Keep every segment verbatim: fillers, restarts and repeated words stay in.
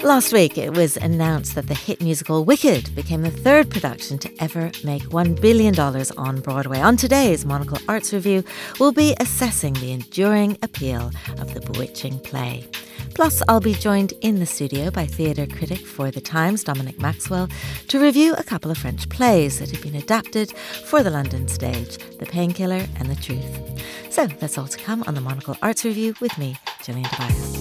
Last week, it was announced that the hit musical Wicked became the third production to ever make one billion dollars on Broadway. On today's Monocle Arts Review, we'll be assessing the enduring appeal of the bewitching play. Plus, I'll be joined in the studio by theatre critic for The Times, Dominic Maxwell, to review a couple of French plays that have been adapted for the London stage, The Painkiller and The Truth. So, that's all to come on the Monocle Arts Review with me, Gillian Tobias.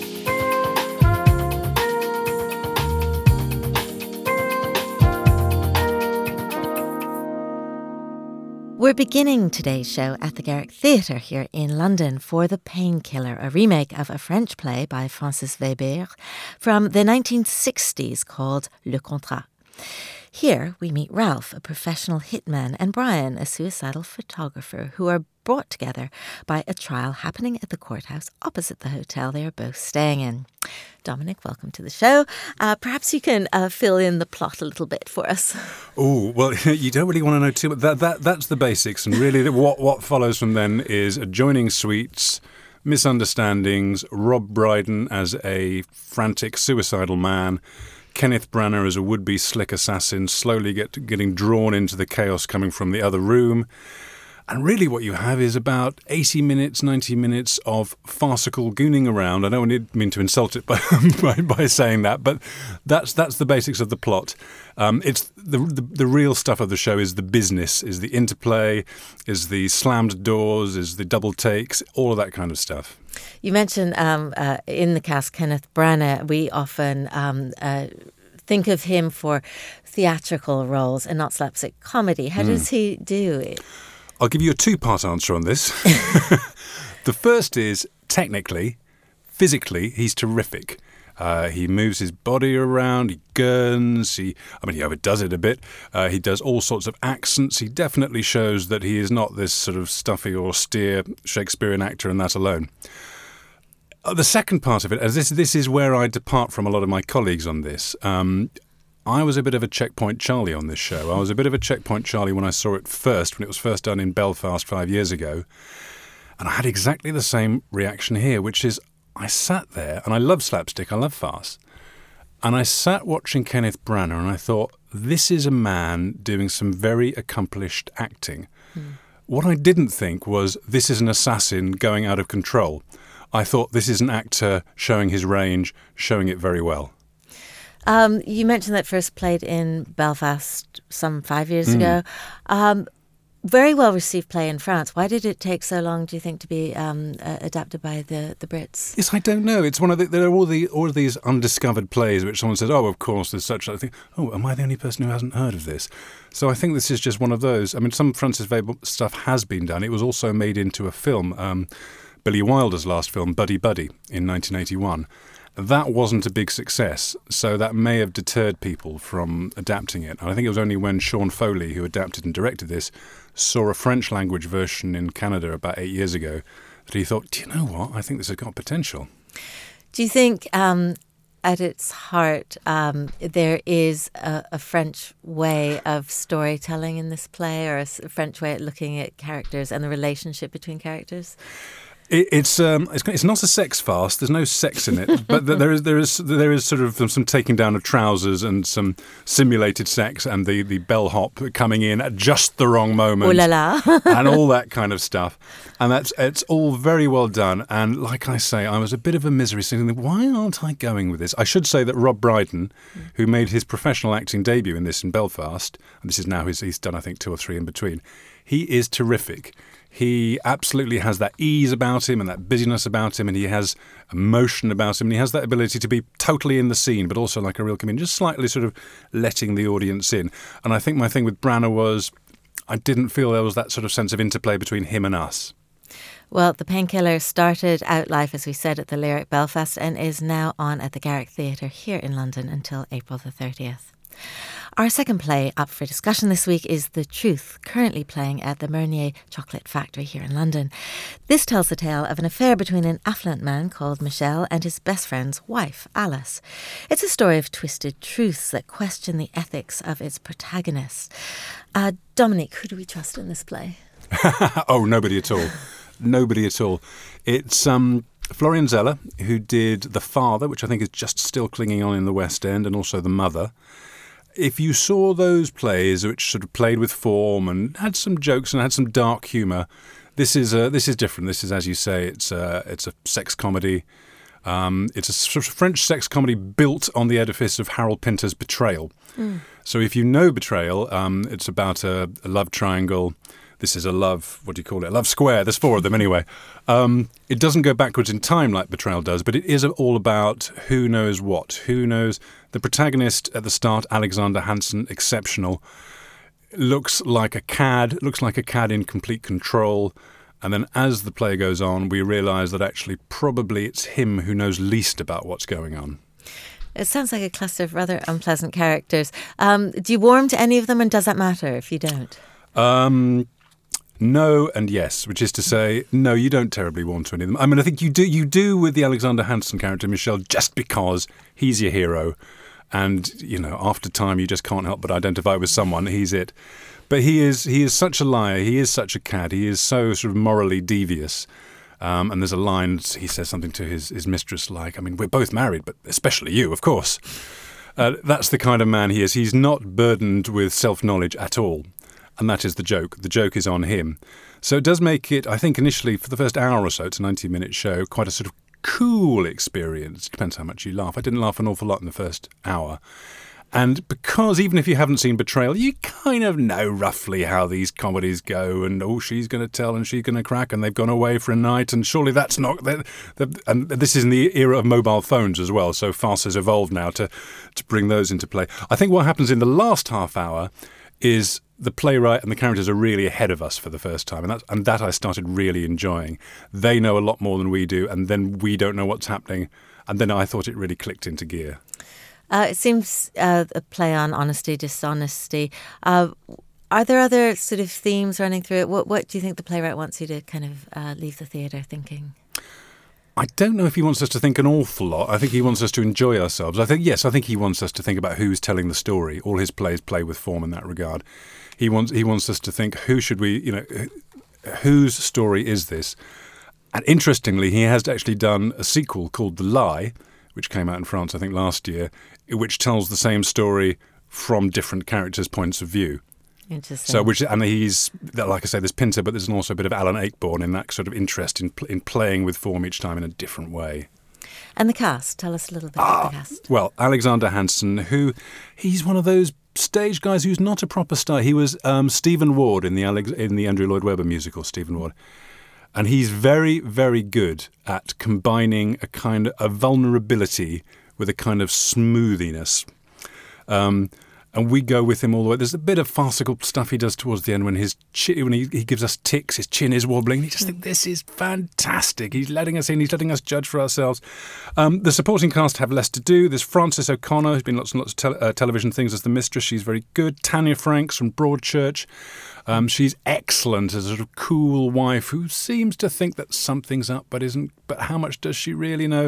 We're beginning today's show at the Garrick Theatre here in London for The Painkiller, a remake of a French play by Francis Weber from the nineteen sixties called Le Contrat. Here we meet Ralph, a professional hitman, and Brian, a suicidal photographer, who are brought together by a trial happening at the courthouse opposite the hotel they are both staying in. Dominic, welcome to the show. Uh, perhaps you can uh, fill in the plot a little bit for us. Oh, well, you don't really want to know too much. That, that, that's the basics. And really what, what follows from then is adjoining suites, misunderstandings, Rob Brydon as a frantic suicidal man, Kenneth Branagh as a would-be slick assassin, slowly get, getting drawn into the chaos coming from the other room. And really what you have is about eighty minutes, ninety minutes of farcical gooning around. I don't mean to insult it by, by, by saying that, but that's that's the basics of the plot. Um, it's the, the the real stuff of the show is the business, is the interplay, is the slammed doors, is the double takes, all of that kind of stuff. You mentioned um, uh, in the cast Kenneth Branagh. We often um, uh, think of him for theatrical roles and not slapstick comedy. How mm. does he do it? I'll give you a two-part answer on this. The first is, technically, physically, he's terrific. Uh, he moves his body around, he gurns, he, I mean, he overdoes it a bit. Uh, he does all sorts of accents. He definitely shows that he is not this sort of stuffy, austere Shakespearean actor, and that alone. Uh, the second part of it, as this, this is where I depart from a lot of my colleagues on this. Um, I was a bit of a Checkpoint Charlie on this show. I was a bit of a Checkpoint Charlie when I saw it first, when it was first done in Belfast five years ago. And I had exactly the same reaction here, which is I sat there, and I love slapstick, I love farce, and I sat watching Kenneth Branagh and I thought, this is a man doing some very accomplished acting. Mm. What I didn't think was, this is an assassin going out of control. I thought, this is an actor showing his range, showing it very well. Um, you mentioned that first played in Belfast some five years mm. ago. Um, very well received play in France. Why did it take so long, do you think, to be um, uh, adapted by the, the Brits? Yes, I don't know. It's one of the, there are all the all of these undiscovered plays which someone says, oh, of course, there's such. I think, oh, am I the only person who hasn't heard of this? So I think this is just one of those. I mean, some Francis Weber stuff has been done. It was also made into a film. Um, Billy Wilder's last film, Buddy Buddy, in nineteen eighty-one. That wasn't a big success, so that may have deterred people from adapting it. And I think it was only when Sean Foley, who adapted and directed this, saw a French-language version in Canada about eight years ago, that he thought, do you know what? I think this has got potential. Do you think, um, at its heart, um, there is a, a French way of storytelling in this play, or a French way of looking at characters and the relationship between characters? It, it's um, it's it's not a sex farce. There's no sex in it, but there is there is there is sort of some taking down of trousers and some simulated sex, and the, the bellhop coming in at just the wrong moment, oh la la, and all that kind of stuff. And that's it's all very well done. And like I say, I was a bit of a misery thinking, why aren't I going with this? I should say that Rob Brydon, who made his professional acting debut in this in Belfast, and this is now his, he's done I think two or three in between. He is terrific. He absolutely has that ease about him and that busyness about him, and he has emotion about him, and he has that ability to be totally in the scene, but also like a real comedian, just slightly sort of letting the audience in. And I think my thing with Branagh was I didn't feel there was that sort of sense of interplay between him and us. Well, The Painkiller started out live, as we said, at the Lyric Belfast and is now on at the Garrick Theatre here in London until April the thirtieth. Our second play up for discussion this week is The Truth, currently playing at the Mernier Chocolate Factory here in London. This tells the tale of an affair between an affluent man called Michel and his best friend's wife, Alice. It's a story of twisted truths that question the ethics of its protagonists. Uh, Dominic, who do we trust in this play? Oh, nobody at all. nobody at all. It's um, Florian Zeller, who did The Father, which I think is just still clinging on in the West End, and also The Mother. If you saw those plays, which sort of played with form and had some jokes and had some dark humour, this is uh, this is different. This is, as you say, it's uh, it's a sex comedy. Um, it's a sort of French sex comedy built on the edifice of Harold Pinter's Betrayal. Mm. So if you know Betrayal, um, it's about a, a love triangle. This is a love, what do you call it? A love square. There's four of them anyway. Um, it doesn't go backwards in time like Betrayal does, but it is all about who knows what. Who knows? The protagonist at the start, Alexander Hansen, exceptional, looks like a cad, looks like a cad in complete control. And then as the play goes on, we realise that actually probably it's him who knows least about what's going on. It sounds like a cluster of rather unpleasant characters. Um, do you warm to any of them, and does that matter if you don't? Um... No and yes, which is to say, no, you don't terribly warm to any of them. I mean, I think you do you do with the Alexander Hansen character, Michel, just because he's your hero. And, you know, after time, you just can't help but identify with someone. He's it. But he is he is such a liar. He is such a cad. He is so sort of morally devious. Um, and there's a line, he says something to his, his mistress like, I mean, we're both married, but especially you, of course. Uh, that's the kind of man he is. He's not burdened with self-knowledge at all. And that is the joke. The joke is on him. So it does make it, I think, initially, for the first hour or so, it's a ninety-minute show, quite a sort of cool experience. Depends how much you laugh. I didn't laugh an awful lot in the first hour. And because even if you haven't seen Betrayal, you kind of know roughly how these comedies go. And, oh, she's going to tell and she's going to crack and they've gone away for a night. And surely that's not... The, the, and this is in the era of mobile phones as well. So farce has evolved now to, to bring those into play. I think what happens in the last half hour is the playwright and the characters are really ahead of us for the first time. And that, and that I started really enjoying. They know a lot more than we do, and then we don't know what's happening. And then I thought it really clicked into gear. Uh, it seems uh, a play on honesty, dishonesty. Uh, are there other sort of themes running through it? What, what do you think the playwright wants you to kind of uh, leave the theatre thinking? I don't know if he wants us to think an awful lot. I think he wants us to enjoy ourselves. I think, yes, I think he wants us to think about who's telling the story. All his plays play with form in that regard. He wants he wants us to think, who should we, you know, whose story is this? And interestingly, he has actually done a sequel called The Lie, which came out in France, I think, last year, which tells the same story from different characters' points of view. Interesting. So, which and he's like I say, there's Pinter, but there's also a bit of Alan Ayckbourn in that sort of interest in in playing with form each time in a different way. And the cast, tell us a little bit ah, about the cast. Well, Alexander Hansen, who he's one of those stage guys who's not a proper star. He was um, Stephen Ward in the Alex, in the Andrew Lloyd Webber musical, Stephen Ward, and he's very, very good at combining a kind of a vulnerability with a kind of smoothiness. Um, And we go with him all the way. There's a bit of farcical stuff he does towards the end when his chin, when he, he gives us tics, his chin is wobbling. You just think, this is fantastic. He's letting us in. He's letting us judge for ourselves. Um, the supporting cast have less to do. There's Frances O'Connor, who's been lots and lots of tel- uh, television things as the mistress. She's very good. Tanya Franks from Broadchurch. Um, she's excellent as a sort of cool wife who seems to think that something's up but isn't. But how much does she really know?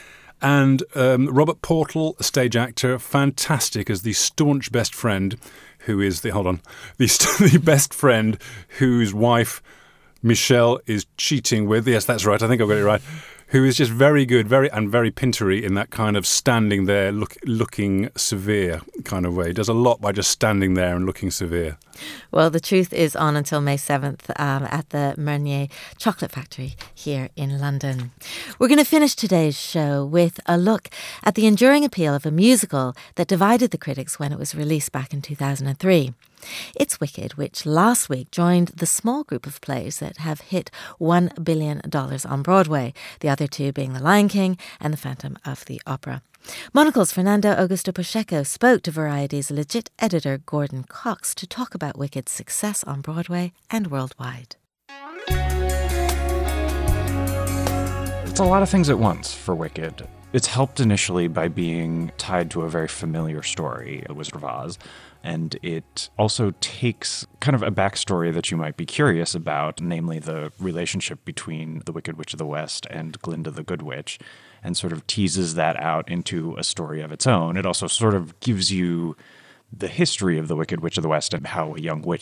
And um, Robert Portal, a stage actor, fantastic as the staunch best friend who is the, hold on, the, the best friend whose wife Michelle is cheating with. Yes, that's right. I think I've got it right. Who is just very good, very and very Pintery in that kind of standing there, look, looking severe kind of way. He does a lot by just standing there and looking severe. Well, The Truth is on until May seventh um, at the Meunier Chocolate Factory here in London. We're going to finish today's show with a look at the enduring appeal of a musical that divided the critics when it was released back in two thousand three. It's Wicked, which last week joined the small group of plays that have hit one billion dollars on Broadway, the other two being The Lion King and The Phantom of the Opera. Monocle's Fernando Augusto Pacheco spoke to Variety's legit editor Gordon Cox to talk about Wicked's success on Broadway and worldwide. It's a lot of things at once for Wicked. It's helped initially by being tied to a very familiar story, The Wizard of Oz. And it also takes kind of a backstory that you might be curious about, namely the relationship between the Wicked Witch of the West and Glinda the Good Witch, and sort of teases that out into a story of its own. It also sort of gives you the history of the Wicked Witch of the West and how a young witch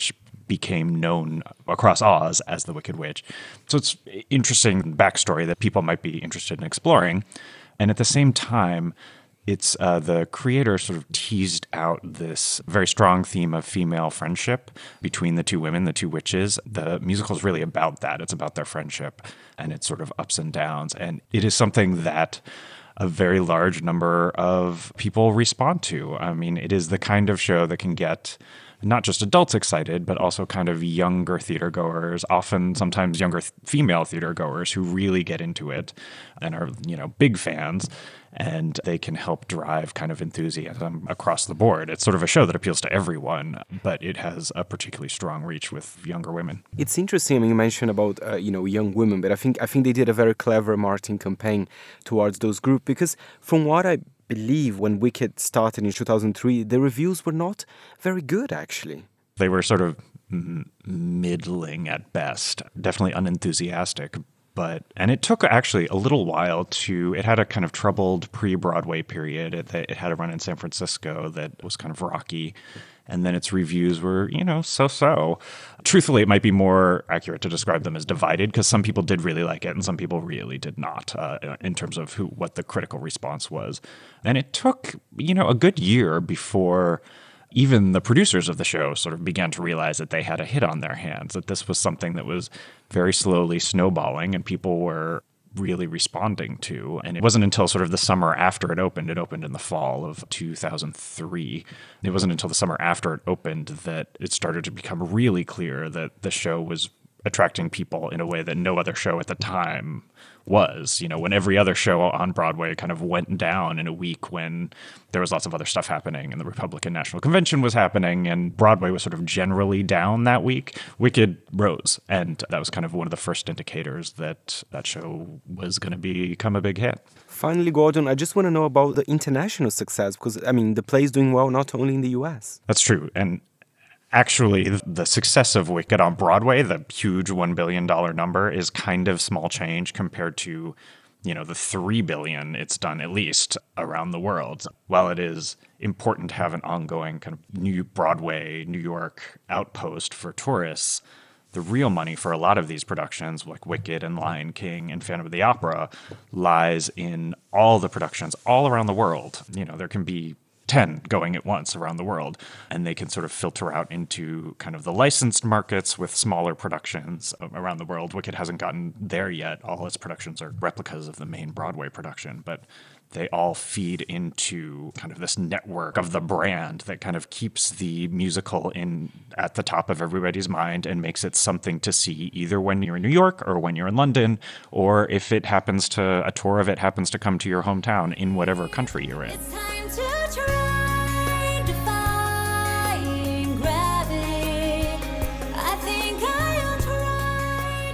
became known across Oz as the Wicked Witch. So it's interesting backstory that people might be interested in exploring. And at the same time, it's uh, the creator sort of teased out this very strong theme of female friendship between the two women, the two witches. The musical is really about that. It's about their friendship and its sort of ups and downs. And it is something that a very large number of people respond to. I mean, it is the kind of show that can get not just adults excited, but also kind of younger theater goers, often sometimes younger th- female theater goers who really get into it and are, you know, big fans. And they can help drive kind of enthusiasm across the board. It's sort of a show that appeals to everyone, but it has a particularly strong reach with younger women. It's interesting. I mean, you mentioned about uh, you know young women, but I think I think they did a very clever marketing campaign towards those groups, because from what I believe, when Wicked started in two thousand three, the reviews were not very good, actually. They were sort of m- middling at best, definitely unenthusiastic. But, and it took actually a little while to, it had a kind of troubled pre-Broadway period. It, it had a run in San Francisco that was kind of rocky. And then its reviews were, you know, so-so. Truthfully, it might be more accurate to describe them as divided, because some people did really like it and some people really did not, uh, in terms of who what the critical response was. And it took, you know, a good year before even the producers of the show sort of began to realize that they had a hit on their hands, that this was something that was very slowly snowballing and people were really responding to. And it wasn't until sort of the summer after it opened, it opened in the fall of two thousand three. It wasn't until the summer after it opened that it started to become really clear that the show was attracting people in a way that no other show at the time was. You know, when every other show on Broadway kind of went down in a week when there was lots of other stuff happening and the Republican National Convention was happening and Broadway was sort of generally down that week, Wicked rose. And that was kind of one of the first indicators that that show was going to become a big hit. Finally, Gordon, I just want to know about the international success, because, I mean, the play is doing well not only in the U S. That's true. And actually, the success of Wicked on Broadway, the huge one billion dollars number, is kind of small change compared to, you know, the three billion dollars it's done at least around the world. While it is important to have an ongoing kind of new Broadway, New York outpost for tourists, the real money for a lot of these productions, like Wicked and Lion King and Phantom of the Opera, lies in all the productions all around the world. You know, there can be ten going at once around the world, and they can sort of filter out into kind of the licensed markets with smaller productions around the world. Wicked hasn't gotten there yet. All its productions are replicas of the main Broadway production, but they all feed into kind of this network of the brand that kind of keeps the musical in at the top of everybody's mind and makes it something to see either when you're in New York or when you're in London, or if it happens to, a tour of it happens to come to your hometown in whatever country you're in. It's time to try defying gravity. I think I'll try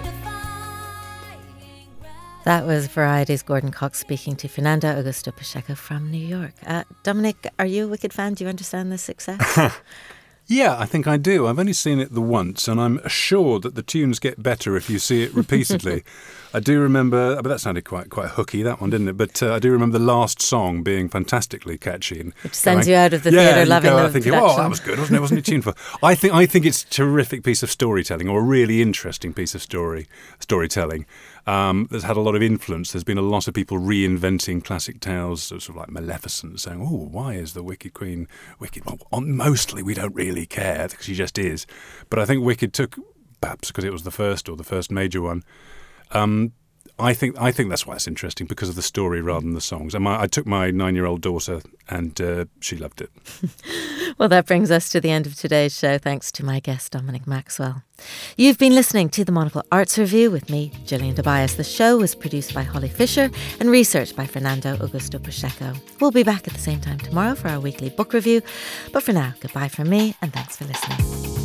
defying gravity. That was Variety's Gordon Cox speaking to Fernando Augusto Pacheco from New York. Uh, Dominic, are you a Wicked fan? Do you understand the success? Yeah, I think I do. I've only seen it the once, and I'm assured that the tunes get better if you see it repeatedly. I do remember, but that sounded quite quite hooky, that one, didn't it? But uh, I do remember the last song being fantastically catchy. And Which sends going, you out of the yeah, theatre loving go the out thinking, production. oh, that was good, wasn't it? Wasn't it tuned for? I think I think it's a terrific piece of storytelling, or a really interesting piece of story storytelling. Um, that's had a lot of influence. There's been a lot of people reinventing classic tales, sort of like Maleficent, saying, oh, why is the Wicked Queen wicked? Well, mostly we don't really care, because she just is. But I think Wicked took, perhaps because it was the first or the first major one, um, I think I think that's why it's interesting, because of the story rather than the songs. And my, I took my nine-year-old daughter, and uh, she loved it. Well, that brings us to the end of today's show. Thanks to my guest, Dominic Maxwell. You've been listening to the Monocle Arts Review with me, Gillian Tobias. The show was produced by Holly Fisher and researched by Fernando Augusto Pacheco. We'll be back at the same time tomorrow for our weekly book review. But for now, goodbye from me, and thanks for listening.